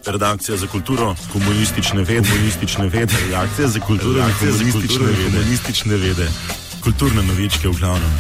Redakcija za kulturo, komunistične vede, redakcija za kulturo, komunistične vede, kulturne novičke v glavnem.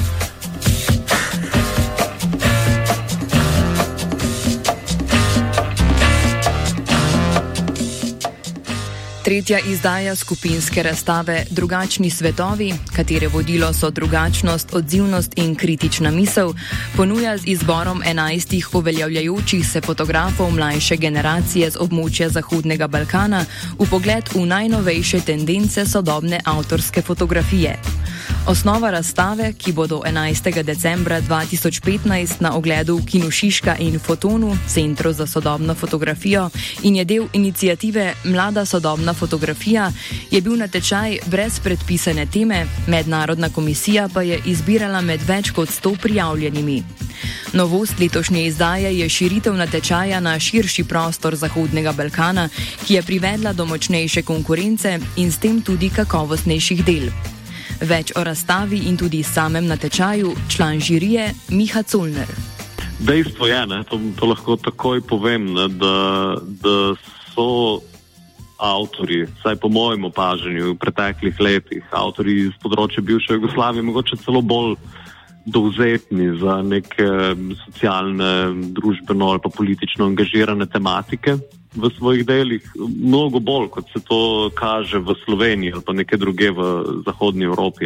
Tretja izdaja skupinske razstave Drugačni svetovi, katere vodilo so drugačnost, odzivnost in kritična misel, ponuja z izborom 11 uveljavljajočih se fotografov mlajše generacije z območja Zahodnega Balkana vpogled v najnovejše tendence sodobne avtorske fotografije. Osnova razstave, ki bo do 11. decembra 2015 na ogledu v Kinu Šiška in Fotonu, Centru za sodobno fotografijo, in je del iniciative Mlada sodobna fotografija, je bil natečaj brez predpisane teme, mednarodna komisija pa je izbirala med več kot 100 prijavljenimi. Novost letošnje izdaje je širitev natečaja na širši prostor Zahodnega Balkana, ki je privedla do močnejše konkurence in s tem tudi kakovostnejših del. Več o razstavi in tudi samem natečaju član žirije Miha Colner. Dejstvo je, to lahko takoj povem, da so avtorji, saj po mojem opažanju v preteklih letih, avtorji iz področja bivše Jugoslavije mogoče celo bolj dovzetni za neke socialne, družbeno ali pa politično angažirane tematike v svojih delih, mnogo bolj, kot se to kaže v Sloveniji ali pa nekaj druge v zahodni Evropi.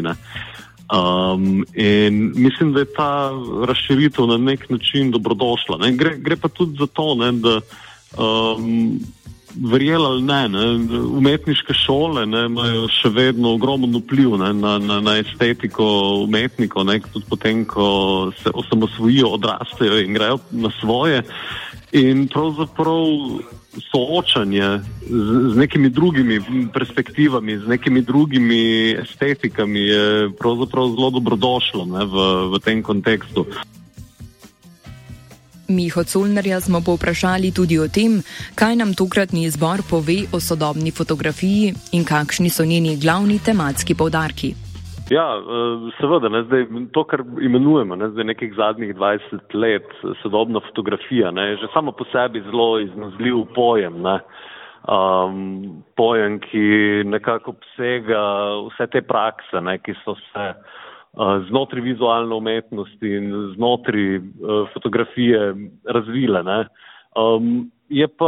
In mislim, da je ta razširitev na nek način dobrodošla. Gre pa tudi za to, da verjela ali ne, umetniške šole imajo še vedno ogromen vpliv na estetiko umetnikov, tudi potem, ko se osamosvojijo, odrastejo in grejo na svoje. In pravzaprav soočanje z nekimi drugimi perspektivami, z nekimi drugimi estetikami je pravzaprav zelo dobrodošlo v tem kontekstu. Miho Colnerja smo povprašali tudi o tem, kaj nam tokratni izbor pove o sodobni fotografiji in kakšni so njeni glavni tematski poudarki. Ja, seveda, zdaj to, kar imenujemo zdaj nekih zadnjih 20 let sodobna fotografija, je že samo po sebi zelo iznozljiv pojem. Pojem, ki nekako obsega vse te prakse, ki so se znotraj vizualne umetnosti in znotraj fotografije razvile. Je pa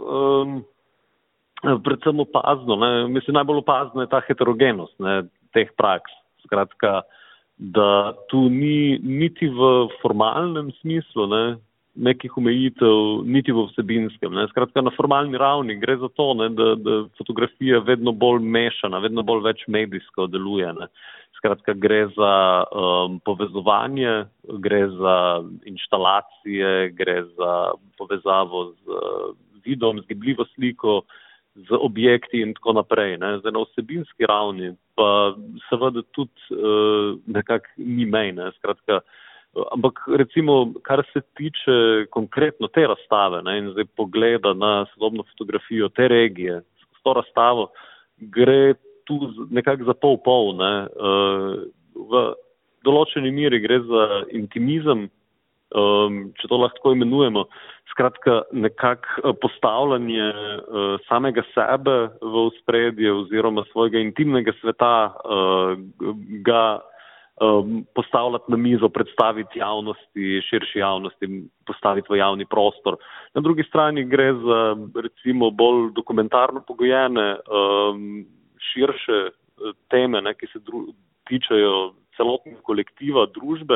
predvsem opazno, mislim, najbolj opazno je ta heterogenost teh praks. Skratka, da tu ni niti v formalnem smislu nekih omejitev, niti v vsebinskem. Skratka, na formalni ravni gre za to, da fotografija vedno bolj mešana, vedno bolj več medijsko deluje. Skratka, gre za povezovanje, gre za inštalacije, gre za povezavo z videom, z gibljivo sliko, z objekti in tako naprej. Zdaj na vsebinski ravni pa seveda tudi nekako ni mej. Skratka, ampak recimo, kar se tiče konkretno te razstave in zdaj pogleda na sodobno fotografijo te regije, s to razstavo gre tu nekako za pol-pol. V določeni meri gre za intimizem, če to lahko imenujemo. Skratka, nekako postavljanje samega sebe v ospredje oziroma svojega intimnega sveta ga postavljati na mizo, predstaviti javnosti, širši javnosti, postaviti v javni prostor. Na drugi strani gre za recimo bolj dokumentarno pogojene, širše teme, ki se tičejo celotnega kolektiva, družbe,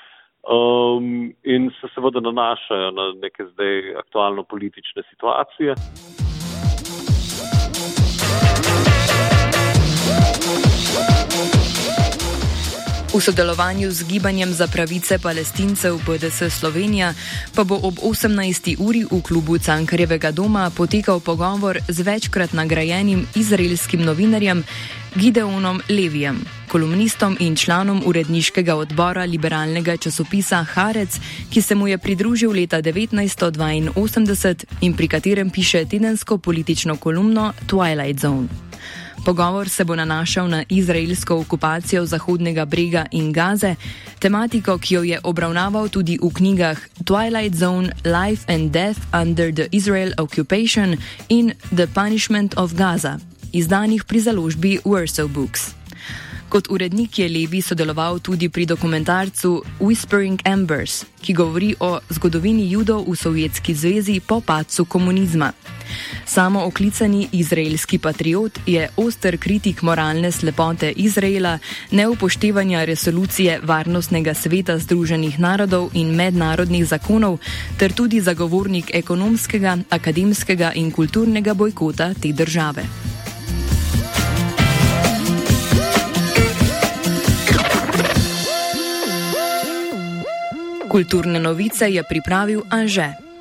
in se seveda nanašajo na neke zdaj aktualno politične situacije. V sodelovanju z Gibanjem za pravice Palestincev BDS Slovenija pa bo ob 18. uri v klubu Cankarjevega doma potekal pogovor z večkrat nagrajenim izraelskim novinarjem Gideonom Levijem, kolumnistom in članom uredniškega odbora liberalnega časopisa Haaretz, ki se mu je pridružil leta 1982 in pri katerem piše tedensko politično kolumno Twilight Zone. Pogovor se bo nanašal na izraelsko okupacijo Zahodnega brega in Gaze, tematiko, ki jo je obravnaval tudi v knjigah Twilight Zone, Life and Death Under the Israel Occupation in The Punishment of Gaza, izdanih pri založbi Warsaw Books. Kot urednik je Levi sodeloval tudi pri dokumentarcu Whispering Embers, ki govori o zgodovini Judov v Sovjetski zvezi po padcu komunizma. Samo oklicani izraelski patriot je oster kritik moralne slepote Izraela, neupoštevanja resolucije Varnostnega sveta Združenih narodov in mednarodnih zakonov, ter tudi zagovornik ekonomskega, akademskega in kulturnega bojkota te države. Kulturne novice je pripravil Anže.